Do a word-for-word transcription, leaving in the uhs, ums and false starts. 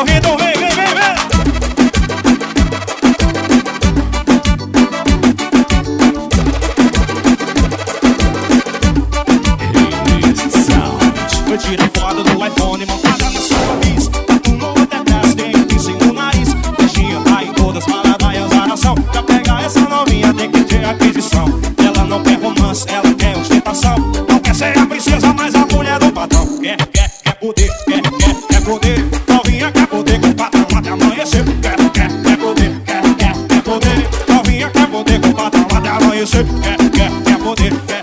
ouvindo, vem, vem, vem, vem. Eu tirei foto do iPhone montada na sua bis. No Waterpass tem um piercing no nariz. Beijinho tá em todas, maladaias a nação. Pra pegar essa novinha tem que ter aquisição. Ela não quer romance, ela quer ostentação. Não quer ser a princesa, mas a mulher do patrão. Quer, quer, quer poder, quer, quer, quer poder. Novinha quer poder com o patrão até amanhecer. Quer, quer, quer poder, quer, quer, quer poder. Novinha quer poder com o patrão até amanhecer. Quer, quer, quer poder, quer